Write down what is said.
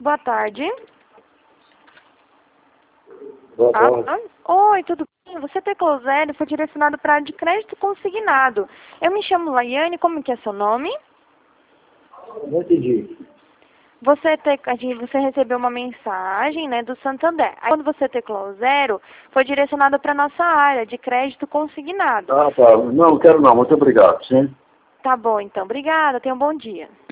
Boa tarde. Boa tarde. Oi, tudo bem? Você teclou 0, foi direcionado para área de crédito consignado. Eu me chamo Laiane, como que é seu nome? Não entendi. Você recebeu uma mensagem, né, do Santander. Aí, quando você teclou 0, foi direcionado para nossa área de crédito consignado. Ah, tá. Não, quero não. Muito obrigado. Sim. Tá bom, então. Obrigada. Tenha um bom dia.